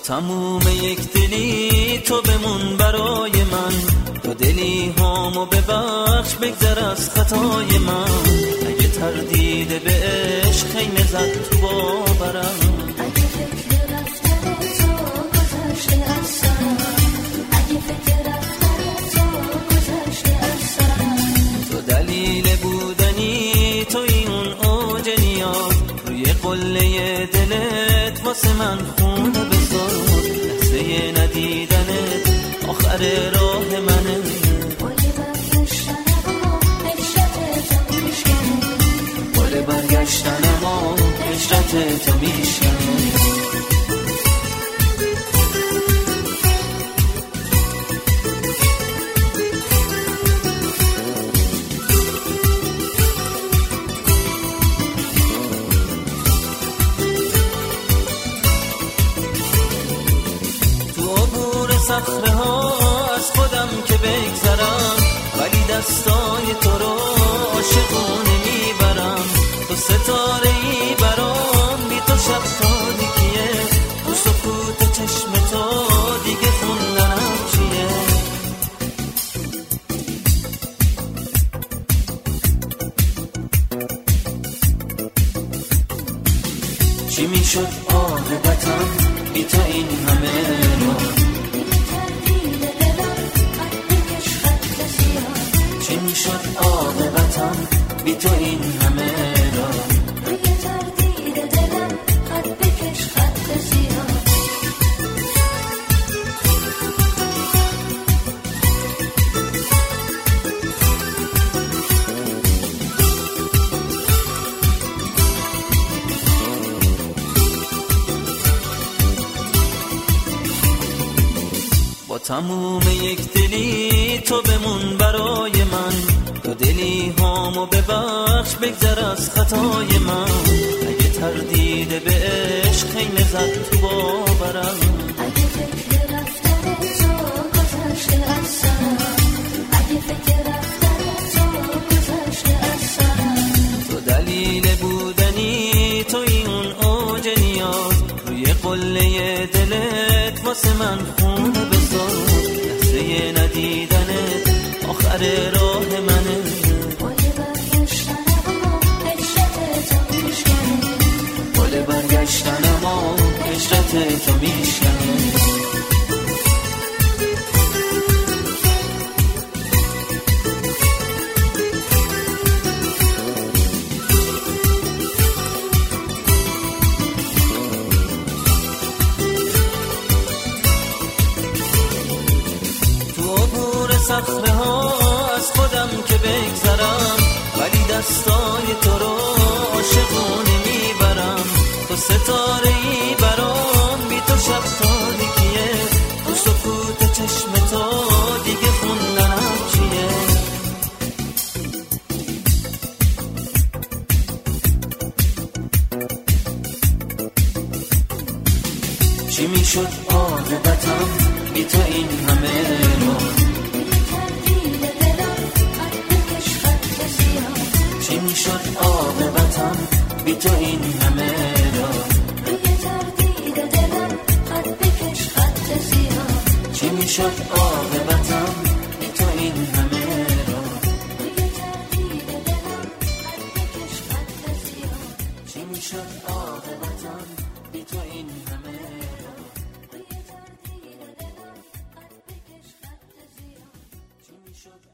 تموم یک دلی تو بمون برای من، تو دلی هامو ببخش بگذر از خطای من. اگه تردید به عشق خیمه زد تو باورم، اگه فکر رفتن تو گذشته از سرم، اگه فکر رفتن تو گذشته از سرم. تو دلیل بودنی توی اون اوج نیاز، روی قله دلت واسه من خونه بذار. لحظه ندیدنت آخر راه منه، گل برگشتن ما هجرت تو میشکنه، گل برگشتن ما هجرت تو میشکنه. صخره ها از خودم که بگذرم، ولی دستای تو رو عاشقونه میبرم. تو ستاره ای برام، بی تو شب تاریکیه، تو سکوت چشم تو دیگه خوندنم چیه. چی میشد عاقبتم بی تو این همه رو؟ چی میشد عاقبتم بی تو این همه را؟ روی تردید دلم خط بکش خط سیاه. با تموم یک دلی تو بمون برای من، تو دلی هامو ببخش بگذر از خطای من. اگه تردید به عشق خیمه زد تو باورم، اگه فکر رفتن تو گذشته از سرم، اگه فکر رفتن تو گذشته از سرم. تو دلیل بودنی توی اون اوج نیاز، روی قله دلت واسه من خونه بذار. لحظه ندیدنت آخر راه منه، گل برگشتن ما هجرت تو میشکنه، گل برگشتن ما هجرت تو میشکنه. صخره ها از خودم که بگذرم، ولی دستای تو رو عاشقونه میبرم. تو ستاره ای برام، بی تو شب تاریکیه، تو سکوت چشم تو دیگه خوندنم چیه. چی میشد عاقبتم بی تو این همه رو؟ چی میشد عاقبتم بی تو این همه را؟ روی تردید دلم خط بکش خط سیاه. چی میشد عاقبتم بی تو این همه را؟ روی تردید دلم خط بکش خط سیاه. چی میشد عاقبتم بی تو این همه را؟ روی تردید دلم خط بکش خط سیاه. چی میشد